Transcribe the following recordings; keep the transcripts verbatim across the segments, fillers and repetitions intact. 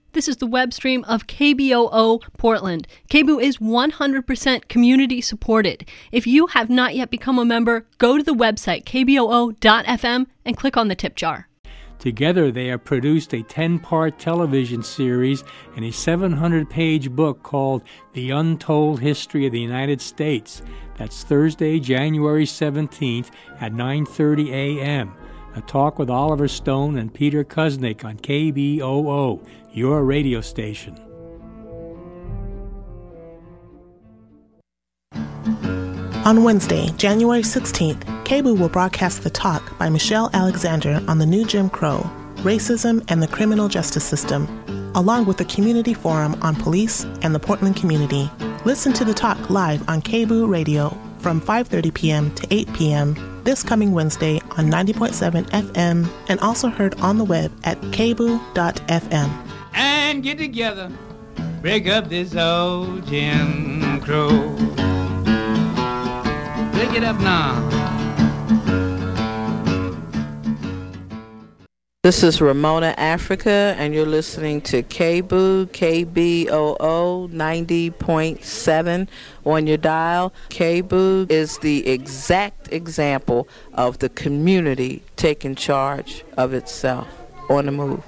This is the web stream of K B O O Portland. K B O O is one hundred percent community supported. If you have not yet become a member, go to the website k b o o dot f m and click on the tip jar. Together, they have produced a ten-part television series and a seven hundred page book called The Untold History of the United States. That's Thursday, January seventeenth at nine thirty a.m. A talk with Oliver Stone and Peter Kuznick on K B O O, your radio station. On Wednesday, January sixteenth, K B O O will broadcast The Talk by Michelle Alexander on the new Jim Crow, racism, and the criminal justice system, along with a community forum on police and the Portland community. Listen to The Talk live on K B O O Radio from five thirty p.m. to eight p.m. this coming Wednesday on ninety point seven F M and also heard on the web at k b o o dot f m. And get together, break up this old Jim Crow. Break it up now. This is Ramona Africa, and you're listening to K B O O, K B O O ninety point seven on your dial. K B O O is the exact example of the community taking charge of itself on the move.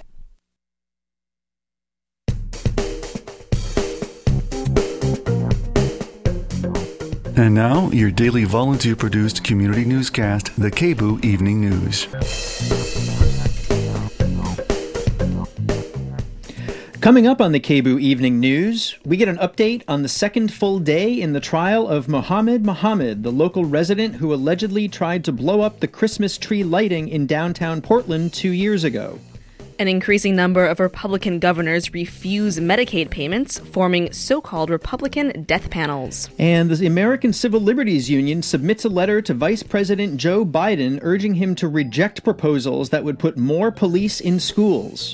And now, your daily volunteer-produced community newscast, the K B O O Evening News. Coming up on the K B O O Evening News, we get an update on the second full day in the trial of Mohammed Mohammed, the local resident who allegedly tried to blow up the Christmas tree lighting in downtown Portland two years ago. An increasing number of Republican governors refuse Medicaid payments, forming so-called Republican death panels. And the American Civil Liberties Union submits a letter to Vice President Joe Biden urging him to reject proposals that would put more police in schools.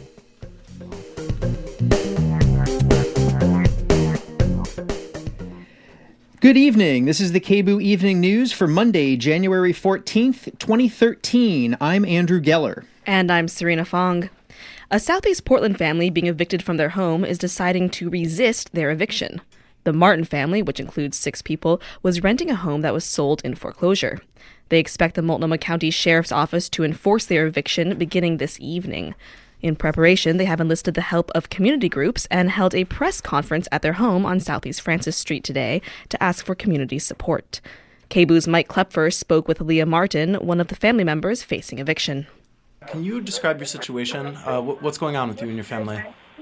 Good evening. This is the K B O O Evening News for Monday, January fourteenth, twenty thirteen. I'm Andrew Geller. And I'm Serena Fong. A Southeast Portland family being evicted from their home is deciding to resist their eviction. The Martin family, which includes six people, was renting a home that was sold in foreclosure. They expect the Multnomah County Sheriff's Office to enforce their eviction beginning this evening. In preparation, they have enlisted the help of community groups and held a press conference at their home on Southeast Francis Street today to ask for community support. K B O O's Mike Klepfer spoke with Leah Martin, one of the family members facing eviction. Can you describe your situation? Uh, what's going on with you and your family?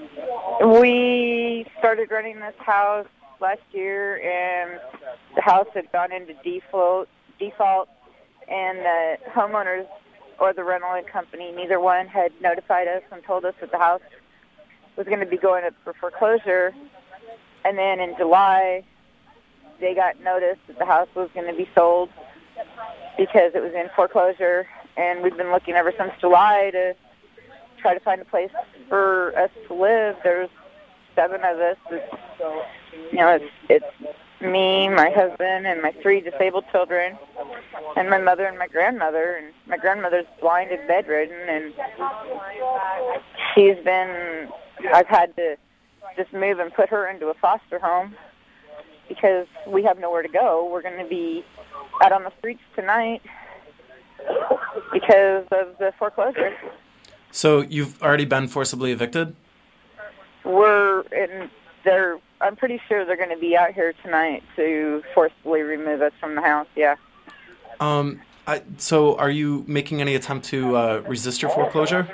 We started renting this house last year, and the house had gone into default, default, and the homeowners or the rental company, neither one had notified us and told us that the house was going to be going up for foreclosure. And then in July, they got notice that the house was going to be sold because it was in foreclosure. And we've been looking ever since July to try to find a place for us to live. There's seven of us. It's, you know, it's, it's me, my husband, and my three disabled children, and my mother and my grandmother. And my grandmother's blind and bedridden, and she's been, I've had to just move and put her into a foster home because we have nowhere to go. We're going to be out on the streets tonight because of the foreclosure. So you've already been forcibly evicted? We're in, they're, I'm pretty sure they're going to be out here tonight to forcibly remove us from the house, yeah. Um. I, so are you making any attempt to uh, resist your foreclosure?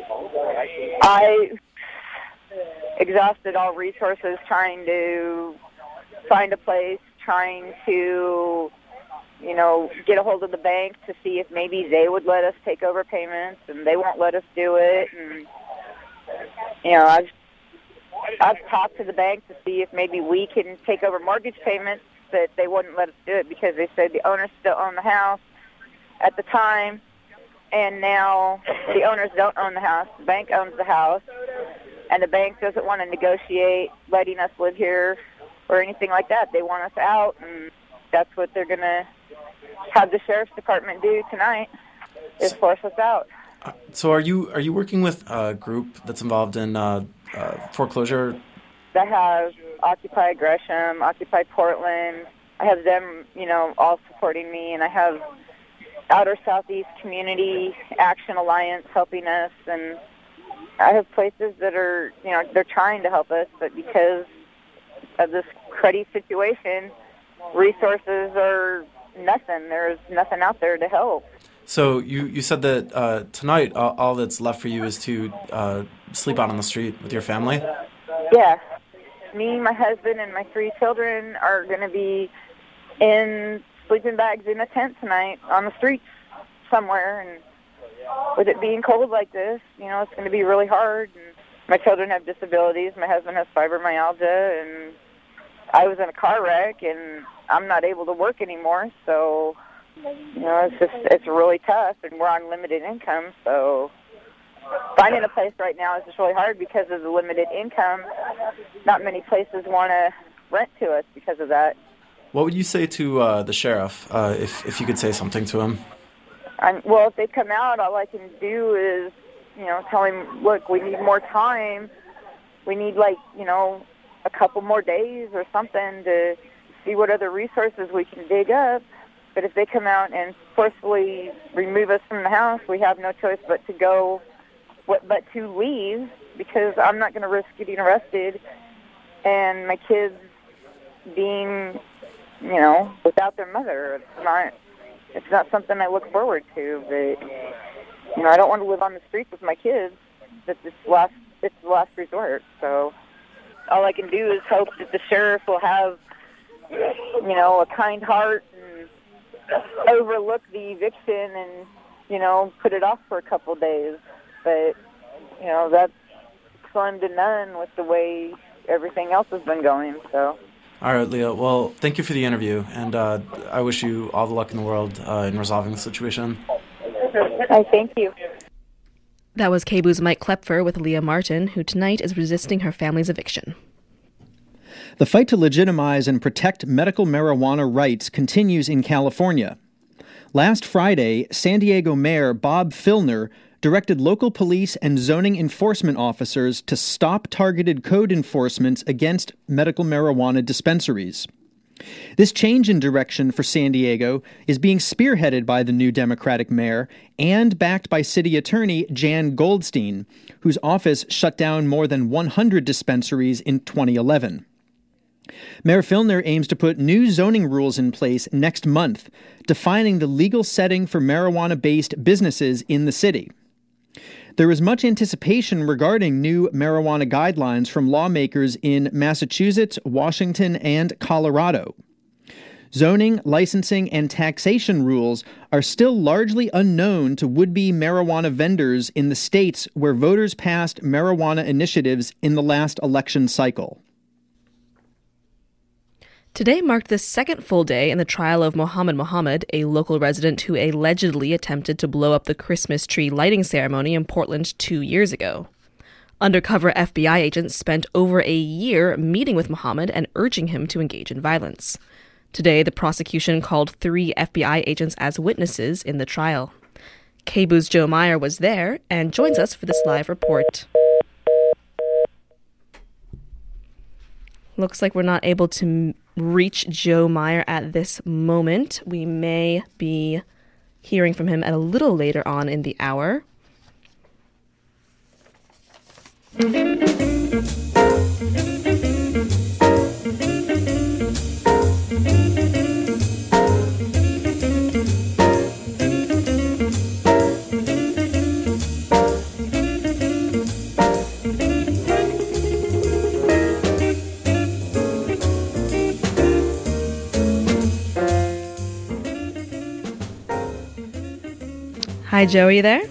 I exhausted all resources trying to find a place, trying to, you know, get a hold of the bank to see if maybe they would let us take over payments, and they won't let us do it. And, you know, I've, I've talked to the bank to see if maybe we can take over mortgage payments, but they wouldn't let us do it because they said the owners still own the house at the time, and now the owners don't own the house. The bank owns the house, and the bank doesn't want to negotiate letting us live here or anything like that. They want us out, and that's what they're going to have the sheriff's department do tonight, is force us out. So are you are you working with a group that's involved in uh, uh, foreclosure? I have Occupy Gresham, Occupy Portland. I have them, you know, all supporting me, and I have Outer Southeast Community Action Alliance helping us, and I have places that are, you know, they're trying to help us, but because of this cruddy situation, resources are nothing. There's nothing out there to help. So you, you said that uh, tonight all, all that's left for you is to uh, sleep out on the street with your family? Yeah. Me, my husband, and my three children are going to be in sleeping bags in a tent tonight on the streets somewhere. And with it being cold like this, you know, it's going to be really hard. And my children have disabilities. My husband has fibromyalgia, and I was in a car wreck, and I'm not able to work anymore. So, you know, it's just, it's really tough, and we're on limited income. So finding a place right now is just really hard because of the limited income. Not many places want to rent to us because of that. What would you say to uh, the sheriff, uh, if, if you could say something to him? I'm, well, if they come out, all I can do is, you know, tell him, look, we need more time. We need, like, you know, a couple more days or something to see what other resources we can dig up. But if they come out and forcefully remove us from the house, we have no choice but to go, what, but to leave, because I'm not going to risk getting arrested and my kids being, you know, without their mother. It's not, it's not something I look forward to. But, you know, I don't want to live on the streets with my kids. It's last, it's the last resort. So all I can do is hope that the sheriff will have, you know, a kind heart and overlook the eviction and, you know, put it off for a couple days. But, you know, that's slim to none with the way everything else has been going. So. All right, Leah. Well, thank you for the interview, and uh, I wish you all the luck in the world uh, in resolving the situation. I thank you. That was K B O O's Mike Klepfer with Leah Martin, who tonight is resisting her family's eviction. The fight to legitimize and protect medical marijuana rights continues in California. Last Friday, San Diego Mayor Bob Filner directed local police and zoning enforcement officers to stop targeted code enforcements against medical marijuana dispensaries. This change in direction for San Diego is being spearheaded by the new Democratic mayor and backed by City Attorney Jan Goldstein, whose office shut down more than one hundred dispensaries in twenty eleven. Mayor Filner aims to put new zoning rules in place next month, defining the legal setting for marijuana-based businesses in the city. There is much anticipation regarding new marijuana guidelines from lawmakers in Massachusetts, Washington, and Colorado. Zoning, licensing, and taxation rules are still largely unknown to would-be marijuana vendors in the states where voters passed marijuana initiatives in the last election cycle. Today marked the second full day in the trial of Mohammed Mohammed, a local resident who allegedly attempted to blow up the Christmas tree lighting ceremony in Portland two years ago. Undercover F B I agents spent over a year meeting with Mohammed and urging him to engage in violence. Today, the prosecution called three F B I agents as witnesses in the trial. K B O O's Joe Meyer was there and joins us for this live report. Looks like we're not able to reach Joe Meyer at this moment. We may be hearing from him at a little later on in the hour. Hi, Joe, are you there?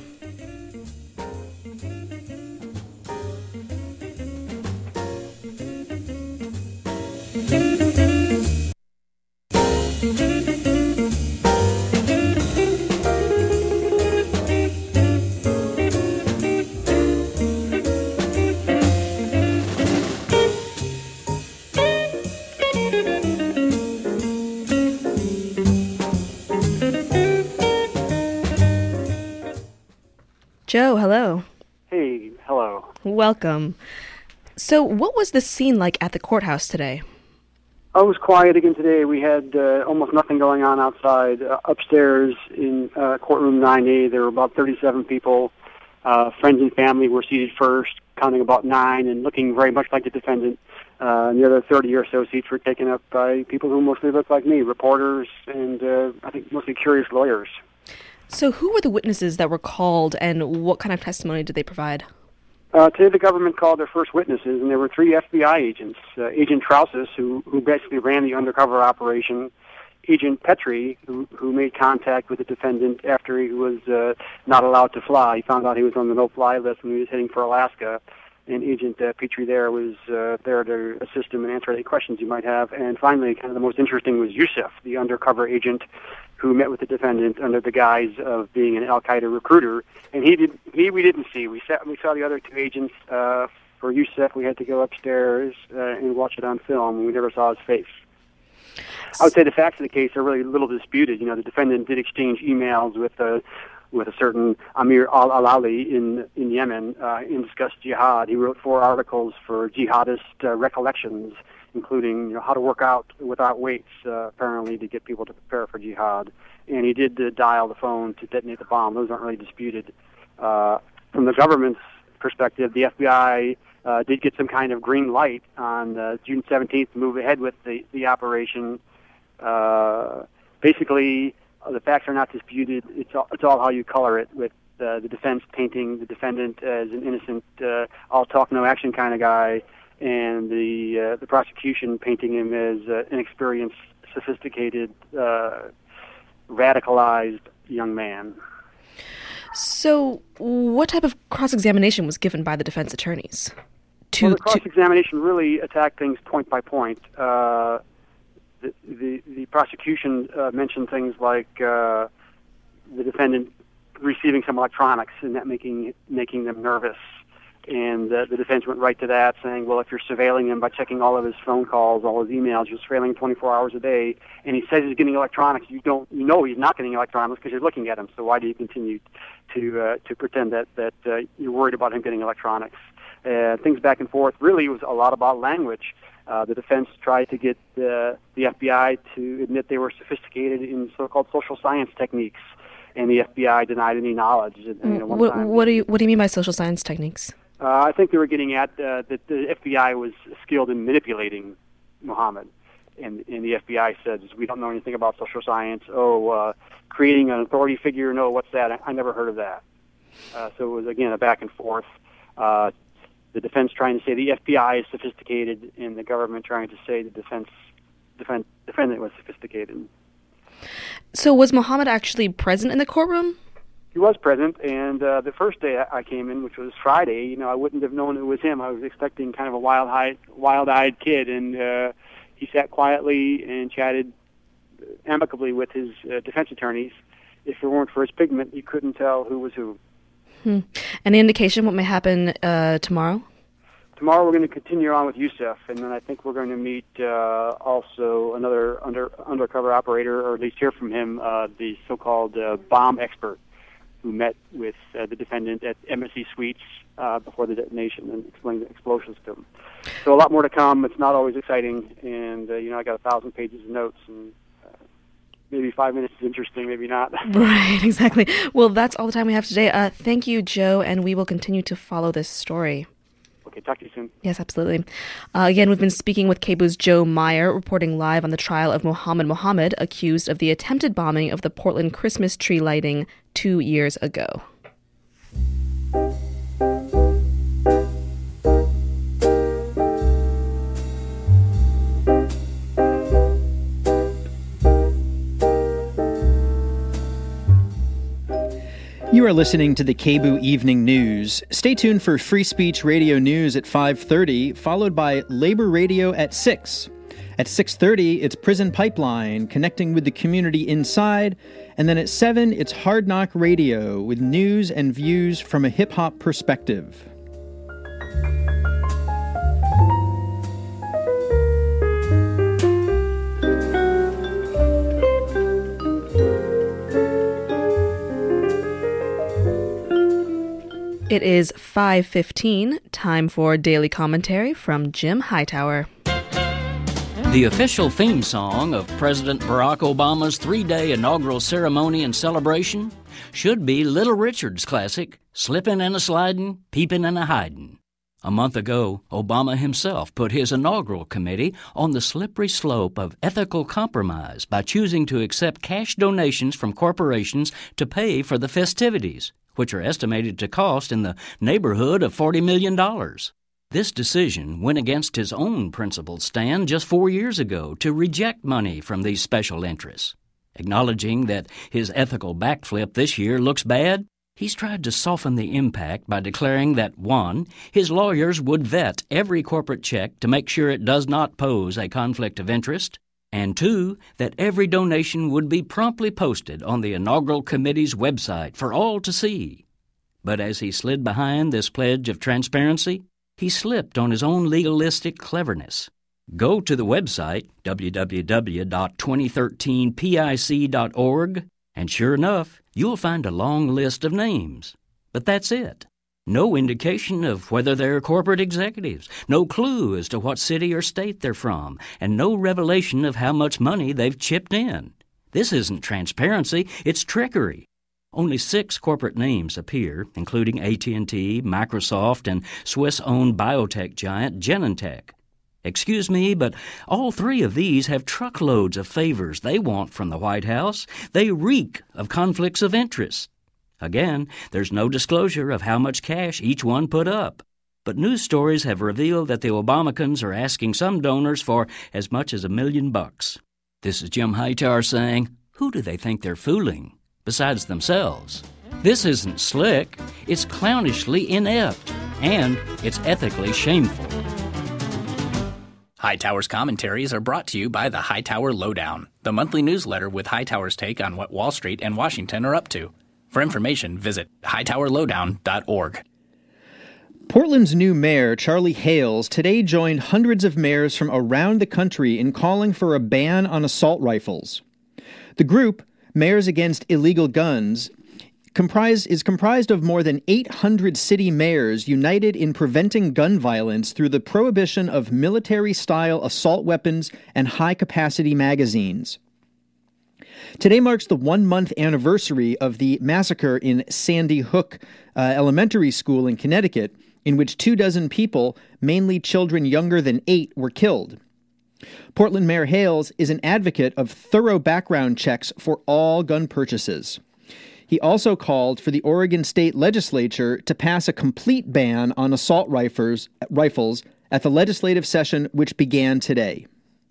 Joe, hello. Hey, hello. Welcome. So what was the scene like at the courthouse today? Oh, it was quiet again today. We had uh, almost nothing going on outside. Uh, upstairs in uh, courtroom nine A, there were about thirty-seven people. Uh, friends and family were seated first, counting about nine and looking very much like the defendant. Uh, and the other thirty or so seats were taken up by people who mostly look like me, reporters and uh, I think mostly curious lawyers. So who were the witnesses that were called, and what kind of testimony did they provide? Uh, today the government called their first witnesses, and there were three F B I agents. Uh, Agent Trausis, who, who basically ran the undercover operation, Agent Petrie, who, who made contact with the defendant after he was uh, not allowed to fly. He found out he was on the no-fly list when he was heading for Alaska, and Agent uh, Petrie there was uh, there to assist him and answer any questions you might have. And finally, kind of the most interesting was Yusuf, the undercover agent who met with the defendant under the guise of being an Al-Qaeda recruiter. And he did he we didn't see. We saw, we saw the other two agents. Uh, for Yusuf, we had to go upstairs uh, and watch it on film, and we never saw his face. I would say the facts of the case are really little disputed. You know, the defendant did exchange emails with a with a certain Amir al-Alali in in Yemen uh, and discussed jihad. He wrote four articles for jihadist uh, recollections, including you know how to work out without weights, uh, apparently to get people to prepare for jihad. And he did uh, dial the phone to detonate the bomb. Those aren't really disputed. Uh, from the government's perspective, the F B I uh, did get some kind of green light on uh, June seventeenth to move ahead with the, the operation. Uh, basically, uh, the facts are not disputed. It's all, it's all how you color it, with uh, the defense painting the defendant as an innocent, uh, all talk, no action kind of guy, and the uh, the prosecution painting him as uh, an experienced, sophisticated, uh, radicalized young man. So what type of cross-examination was given by the defense attorneys? To, well, the cross-examination really attacked things point by point. Uh, the, the, the prosecution uh, mentioned things like uh, the defendant receiving some electronics and that making making them nervous. And uh, the defense went right to that, saying, well, if you're surveilling him by checking all of his phone calls, all his emails, you're surveilling him twenty-four hours a day, and he says he's getting electronics, you don't, you know he's not getting electronics because you're looking at him, so why do you continue to uh, to pretend that, that uh, you're worried about him getting electronics? Uh, things back and forth. Really, it was a lot about language. Uh, the defense tried to get uh, the F B I to admit they were sophisticated in so-called social science techniques, and the F B I denied any knowledge. And, you know, one what, time, what do you what do you mean by social science techniques? Uh, I think they were getting at uh, that the F B I was skilled in manipulating Muhammad, and, and the F B I said, we don't know anything about social science. Oh, uh, creating an authority figure, no, what's that? I, I never heard of that. Uh, so it was, again, a back and forth. Uh, the defense trying to say the F B I is sophisticated, and the government trying to say the defense defend, defendant was sophisticated. So was Muhammad actually present in the courtroom? He was present, and uh, the first day I came in, which was Friday, you know, I wouldn't have known it was him. I was expecting kind of a wild-eyed, wild-eyed kid, and uh, he sat quietly and chatted amicably with his uh, defense attorneys. If it weren't for his pigment, you couldn't tell who was who. Hmm. Any indication what may happen uh, tomorrow? Tomorrow we're going to continue on with Yusuf, and then I think we're going to meet uh, also another under, undercover operator, or at least hear from him, uh, the so-called uh, bomb expert, who met with uh, the defendant at Embassy Suites uh, before the detonation and explained the explosions to him. So a lot more to come. It's not always exciting, and uh, you know I got a thousand pages of notes, and uh, maybe five minutes is interesting, maybe not. Right, exactly. Well, that's all the time we have today. Uh, thank you, Joe, and we will continue to follow this story. Okay, talk to you soon. Yes, absolutely. Uh, again, we've been speaking with K B O O's Joe Meyer, reporting live on the trial of Mohammed Mohammed, accused of the attempted bombing of the Portland Christmas tree lighting two years ago. You are listening to the K B O O Evening News. Stay tuned for Free Speech Radio News at five thirty, followed by Labor Radio at six. At six thirty, it's Prison Pipeline, connecting with the community inside. And then at seven, it's Hard Knock Radio, with news and views from a hip-hop perspective. It is five fifteen, time for Daily Commentary from Jim Hightower. The official theme song of President Barack Obama's three-day inaugural ceremony and celebration should be Little Richard's classic, Slippin' and a Slidin', Peepin' and a Hidin'. A month ago, Obama himself put his inaugural committee on the slippery slope of ethical compromise by choosing to accept cash donations from corporations to pay for the festivities, which are estimated to cost in the neighborhood of forty million dollars. This decision went against his own principled stand just four years ago to reject money from these special interests. Acknowledging that his ethical backflip this year looks bad, he's tried to soften the impact by declaring that, one, his lawyers would vet every corporate check to make sure it does not pose a conflict of interest, and two, that every donation would be promptly posted on the inaugural committee's website for all to see. But as he slid behind this pledge of transparency, he slipped on his own legalistic cleverness. Go to the website, w w w dot twenty thirteen pic dot org, and sure enough, you'll find a long list of names. But that's it. No indication of whether they're corporate executives, no clue as to what city or state they're from, and no revelation of how much money they've chipped in. This isn't transparency, it's trickery. Only six corporate names appear, including A T and T, Microsoft, and Swiss-owned biotech giant Genentech. Excuse me, but all three of these have truckloads of favors they want from the White House. They reek of conflicts of interest. Again, there's no disclosure of how much cash each one put up. But news stories have revealed that the Obamacans are asking some donors for as much as a million bucks. This is Jim Hightower saying, who do they think they're fooling? Besides themselves. This isn't slick, it's clownishly inept, and it's ethically shameful. Hightower's commentaries are brought to you by the Hightower Lowdown, the monthly newsletter with Hightower's take on what Wall Street and Washington are up to. For information, visit hightower lowdown dot org. Portland's new mayor, Charlie Hales, today joined hundreds of mayors from around the country in calling for a ban on assault rifles. The group, Mayors Against Illegal Guns, comprise, is comprised of more than eight hundred city mayors united in preventing gun violence through the prohibition of military-style assault weapons and high-capacity magazines. Today marks the one-month anniversary of the massacre in Sandy Hook uh, Elementary School in Connecticut, in which two dozen people, mainly children younger than eight, were killed. Portland Mayor Hales is an advocate of thorough background checks for all gun purchases. He also called for the Oregon State Legislature to pass a complete ban on assault rifles, rifles at the legislative session which began today.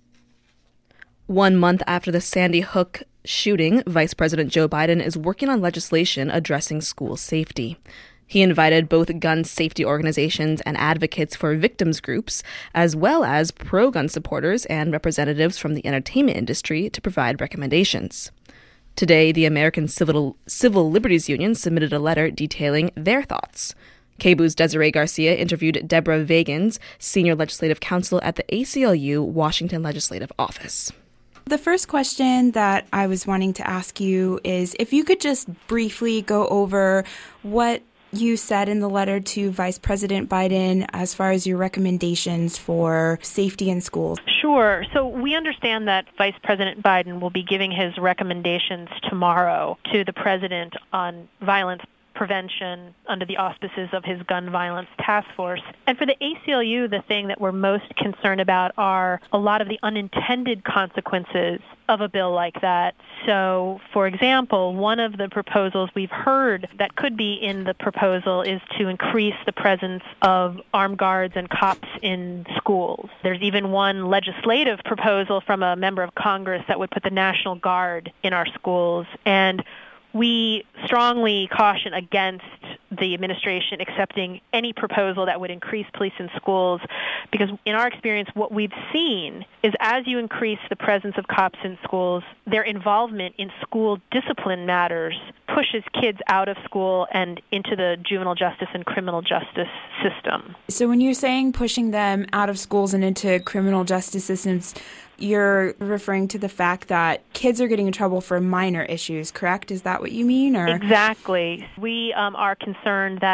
One month after the Sandy Hook shooting, Vice President Joe Biden is working on legislation addressing school safety. He invited both gun safety organizations and advocates for victims groups, as well as pro-gun supporters and representatives from the entertainment industry to provide recommendations. Today, the American Civil, Civil Liberties Union submitted a letter detailing their thoughts. K B O's Desiree Garcia interviewed Deborah Vagans, Senior Legislative Counsel at the A C L U Washington Legislative Office. The first question that I was wanting to ask you is if you could just briefly go over what you said in the letter to Vice President Biden as far as your recommendations for safety in schools. Sure. So we understand that Vice President Biden will be giving his recommendations tomorrow to the President on violence prevention under the auspices of his gun violence task force. And for the A C L U, the thing that we're most concerned about are a lot of the unintended consequences of a bill like that. So, for example, one of the proposals we've heard that could be in the proposal is to increase the presence of armed guards and cops in schools. There's even one legislative proposal from a member of Congress that would put the National Guard in our schools. And we strongly caution against the administration accepting any proposal that would increase police in schools, because in our experience, what we've seen is as you increase the presence of cops in schools, their involvement in school discipline matters pushes kids out of school and into the juvenile justice and criminal justice system. So when you're saying pushing them out of schools and into criminal justice systems, you're referring to the fact that kids are getting in trouble for minor issues, correct? Is that what you mean? Or Exactly. We um, are concerned that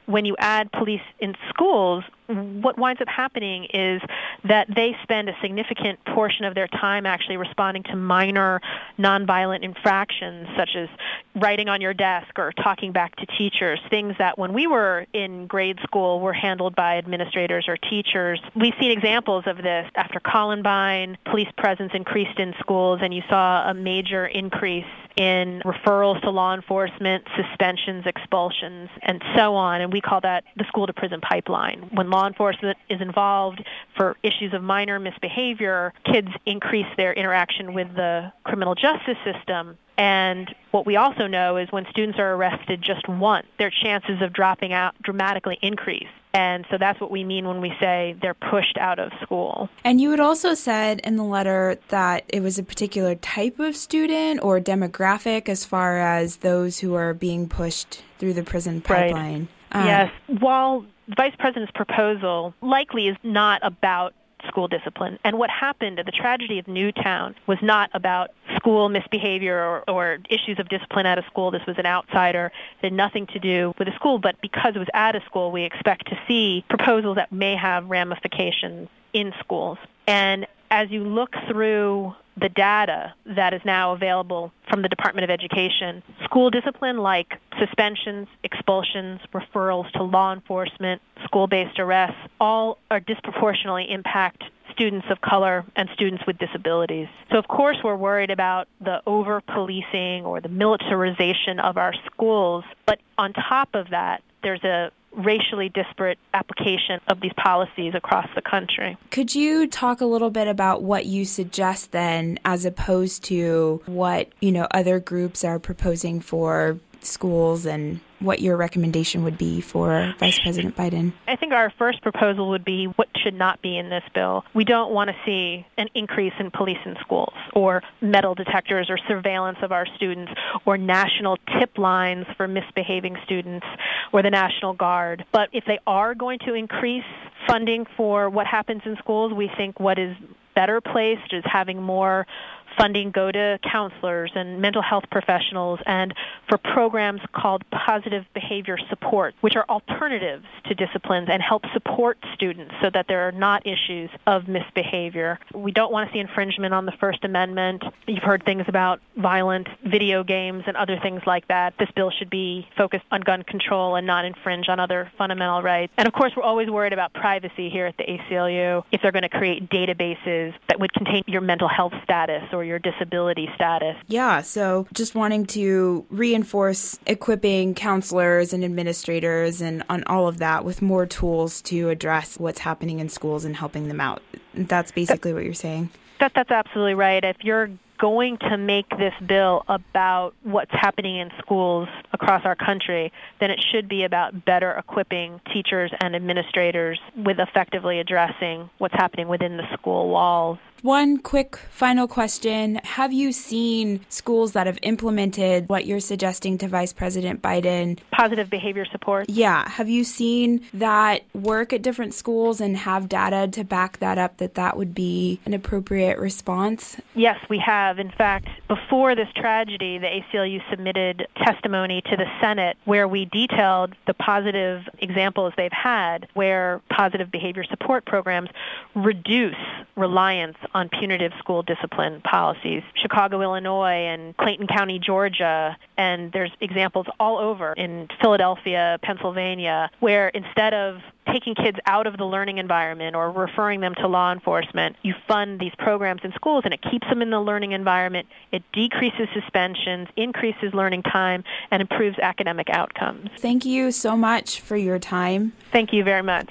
when you add police in schools, what winds up happening is that they spend a significant portion of their time actually responding to minor nonviolent infractions, such as writing on your desk or talking back to teachers, things that when we were in grade school were handled by administrators or teachers. We've seen examples of this. After Columbine, police presence increased in schools, and you saw a major increase in referrals to law enforcement, suspensions, expulsions, and so on. And we call that the school-to-prison pipeline. When law enforcement is involved for issues of minor misbehavior, kids increase their interaction with the criminal justice system. And what we also know is when students are arrested just once, their chances of dropping out dramatically increase. And so that's what we mean when we say they're pushed out of school. And you had also said in the letter that it was a particular type of student or demographic as far as those who are being pushed through the prison pipeline. Right. Um, yes. While the Vice President's proposal likely is not about school discipline. And what happened, the tragedy of Newtown, was not about school misbehavior or, or issues of discipline at a school. This was an outsider. It had nothing to do with the school, but because it was at a school, we expect to see proposals that may have ramifications in schools. And as you look through the data that is now available from the Department of Education, school discipline like suspensions, expulsions, referrals to law enforcement, school-based arrests, all are disproportionately impact students of color and students with disabilities. So of course we're worried about the over-policing or the militarization of our schools, but on top of that, there's a racially disparate application of these policies across the country. Could you talk a little bit about what you suggest then, as opposed to what, you know, other groups are proposing for schools, and what your recommendation would be for Vice President Biden? I think our first proposal would be what should not be in this bill. We don't want to see an increase in police in schools, or metal detectors, or surveillance of our students, or national tip lines for misbehaving students, or the National Guard. But if they are going to increase funding for what happens in schools, we think what is better placed is having more funding go to counselors and mental health professionals, and for programs called positive behavior support, which are alternatives to disciplines and help support students so that there are not issues of misbehavior. We don't want to see infringement on the First Amendment. You've heard things about violent video games and other things like that. This bill should be focused on gun control and not infringe on other fundamental rights. And of course, we're always worried about privacy here at the A C L U. If they're going to create databases that would contain your mental health status or your disability status. Yeah, so just wanting to reinforce equipping counselors and administrators and on all of that with more tools to address what's happening in schools and helping them out. That's basically what you're saying. That, that's absolutely right. If you're going to make this bill about what's happening in schools across our country, then it should be about better equipping teachers and administrators with effectively addressing what's happening within the school walls. One quick final question. Have you seen schools that have implemented what you're suggesting to Vice President Biden? Positive behavior support? Yeah. Have you seen that work at different schools and have data to back that up, that that would be an appropriate response? Yes, we have. In fact, before this tragedy, the A C L U submitted testimony to the Senate where we detailed the positive examples they've had where positive behavior support programs reduce reliance on punitive school discipline policies. Chicago, Illinois, and Clayton County, Georgia, and there's examples all over in Philadelphia, Pennsylvania, where instead of taking kids out of the learning environment or referring them to law enforcement, you fund these programs in schools and it keeps them in the learning environment. It decreases suspensions, increases learning time, and improves academic outcomes. Thank you so much for your time. Thank you very much.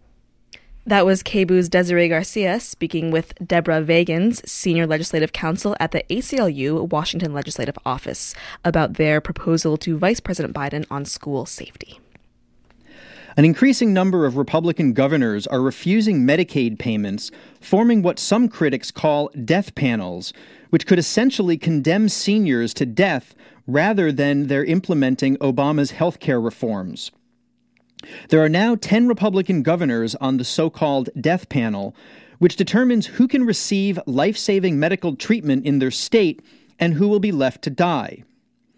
That was K B O's Desiree Garcia speaking with Deborah Vagans, Senior Legislative Counsel at the A C L U Washington Legislative Office, about their proposal to Vice President Biden on school safety. An increasing number of Republican governors are refusing Medicaid payments, forming what some critics call death panels, which could essentially condemn seniors to death rather than their implementing Obama's health care reforms. There are now ten Republican governors on the so-called death panel, which determines who can receive life-saving medical treatment in their state and who will be left to die.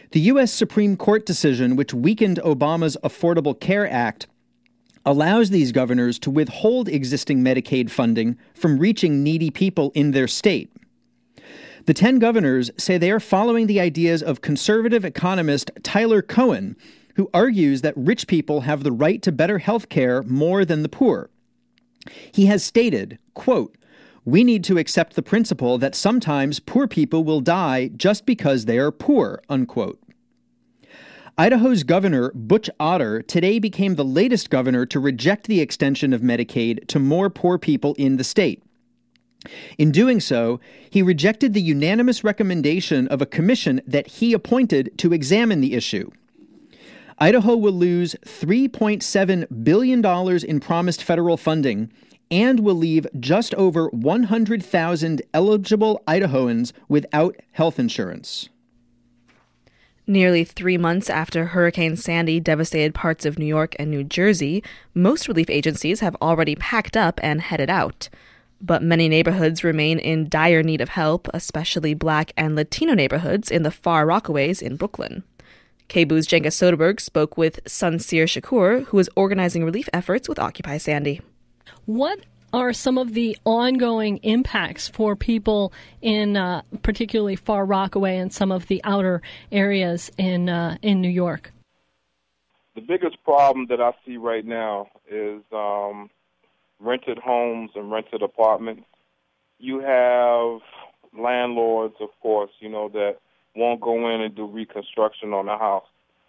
The U S Supreme Court decision, which weakened Obama's Affordable Care Act, allows these governors to withhold existing Medicaid funding from reaching needy people in their state. The ten governors say they are following the ideas of conservative economist Tyler Cohen, who argues that rich people have the right to better health care more than the poor. He has stated, quote, "We need to accept the principle that sometimes poor people will die just because they are poor," unquote. Idaho's Governor Butch Otter today became the latest governor to reject the extension of Medicaid to more poor people in the state. In doing so, he rejected the unanimous recommendation of a commission that he appointed to examine the issue. Idaho will lose three point seven billion dollars in promised federal funding and will leave just over one hundred thousand eligible Idahoans without health insurance. Nearly three months after Hurricane Sandy devastated parts of New York and New Jersey, most relief agencies have already packed up and headed out. But many neighborhoods remain in dire need of help, especially Black and Latino neighborhoods in the Far Rockaways in Brooklyn. K B O O's Jenga Soderberg spoke with Sansir Shakur, who is organizing relief efforts with Occupy Sandy. What are some of the ongoing impacts for people in uh, particularly Far Rockaway and some of the outer areas in uh, in New York? The biggest problem that I see right now is um, rented homes and rented apartments. You have landlords, of course, you know, that won't go in and do reconstruction on the house.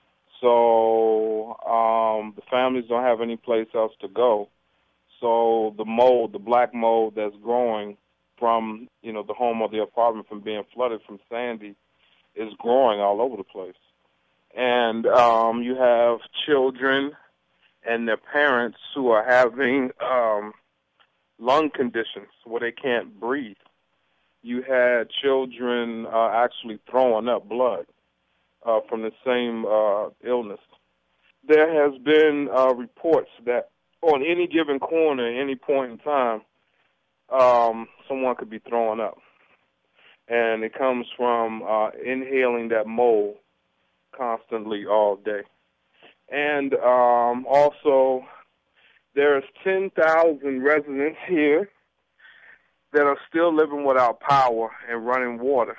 So um, the families don't have any place else to go. So the mold, the black mold that's growing from, you know, the home or the apartment from being flooded from Sandy is growing all over the place. And um, you have children and their parents who are having um, lung conditions where they can't breathe. You had children uh, actually throwing up blood uh, from the same uh, illness. There has been uh, reports that on any given corner, at any point in time, um, someone could be throwing up. And it comes from uh, inhaling that mold constantly all day. And um, also, there's ten thousand residents here that are still living without power and running water.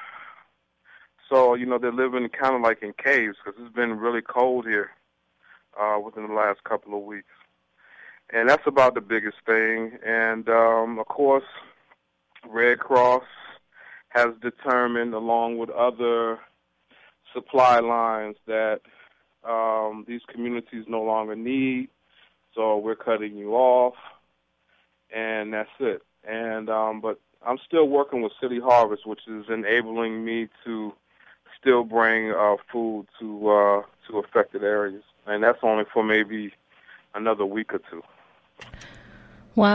So, you know, they're living kind of like in caves because it's been really cold here uh, within the last couple of weeks. And that's about the biggest thing. And, um, of course, Red Cross has determined, along with other supply lines, that um, these communities no longer need. So we're cutting you off, and that's it. And um, but I'm still working with City Harvest, which is enabling me to still bring uh, food to uh, to affected areas. And that's only for maybe another week or two. Wow.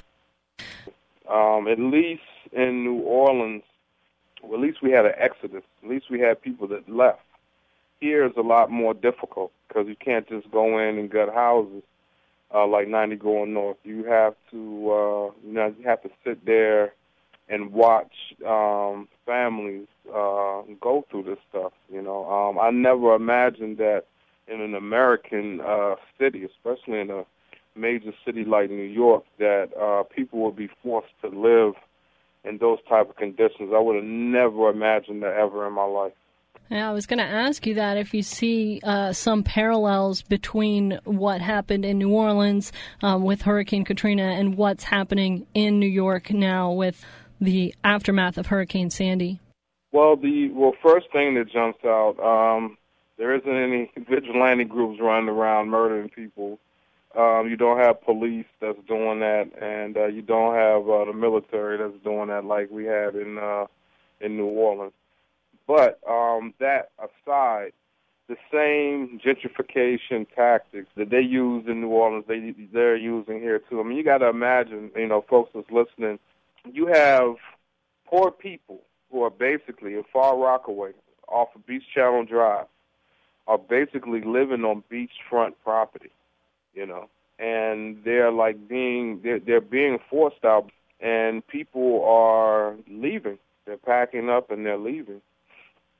Um, at least in New Orleans, well, at least we had an exodus. At least we had people that left. Here is a lot more difficult because you can't just go in and gut houses uh, like ninety going north. You have to, uh, you know, you have to sit there and watch um, families uh, go through this stuff. You know, um, I never imagined that in an American uh, city, especially in a major city like New York, that uh, people would be forced to live in those type of conditions. I would have never imagined that ever in my life. Yeah, I was going to ask you that if you see uh, some parallels between what happened in New Orleans um, with Hurricane Katrina and what's happening in New York now with the aftermath of Hurricane Sandy. Well, the well first thing that jumps out, um, there isn't any vigilante groups running around murdering people. Um, you don't have police that's doing that, and uh, you don't have uh, the military that's doing that like we had in uh, in New Orleans. But um, that aside, the same gentrification tactics that they used in New Orleans, they, they're using here too. I mean, you got to imagine, you know, folks that's listening, you have poor people who are basically in Far Rockaway off of Beach Channel Drive, are basically living on beachfront property, you know, and they're like being, they're, they're being forced out, and people are leaving. They're packing up and they're leaving.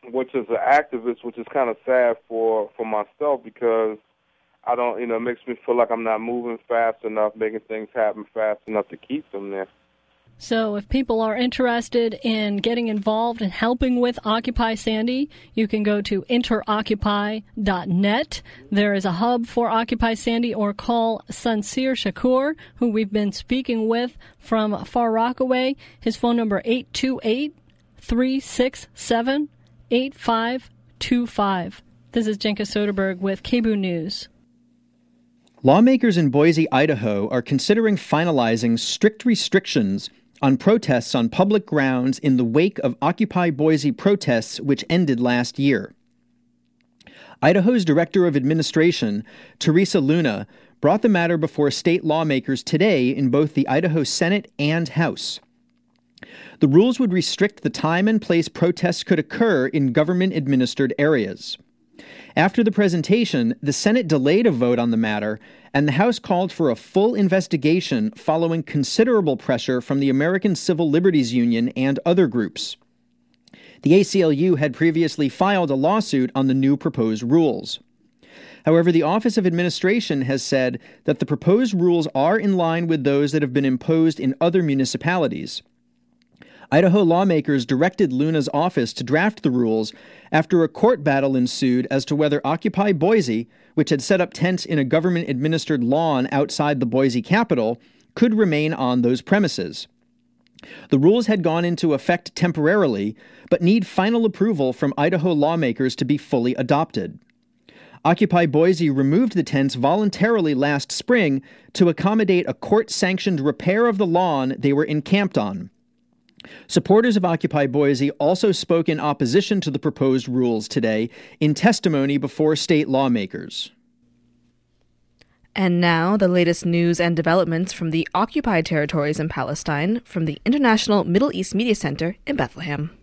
which is an activist, which is kind of sad for, for myself because I don't, you know, it makes me feel like I'm not moving fast enough, making things happen fast enough to keep them there. So if people are interested in getting involved and helping with Occupy Sandy, you can go to interoccupy dot net. There is a hub for Occupy Sandy, or call Sansir Shakur, who we've been speaking with from Far Rockaway. His phone number eight two eight, three six seven, eight five two five. This is Jenka Soderberg with K B O O News. Lawmakers in Boise, Idaho are considering finalizing strict restrictions on protests on public grounds in the wake of Occupy Boise protests, which ended last year. Idaho's Director of Administration, Teresa Luna, brought the matter before state lawmakers today in both the Idaho Senate and House. The rules would restrict the time and place protests could occur in government-administered areas. After the presentation, the Senate delayed a vote on the matter, and the House called for a full investigation following considerable pressure from the American Civil Liberties Union and other groups. The A C L U had previously filed a lawsuit on the new proposed rules. However, the Office of Administration has said that the proposed rules are in line with those that have been imposed in other municipalities. Idaho lawmakers directed Luna's office to draft the rules after a court battle ensued as to whether Occupy Boise, which had set up tents in a government-administered lawn outside the Boise Capitol, could remain on those premises. The rules had gone into effect temporarily, but need final approval from Idaho lawmakers to be fully adopted. Occupy Boise removed the tents voluntarily last spring to accommodate a court-sanctioned repair of the lawn they were encamped on. Supporters of Occupy Boise also spoke in opposition to the proposed rules today in testimony before state lawmakers. And now, the latest news and developments from the occupied territories in Palestine from the International Middle East Media Center in Bethlehem.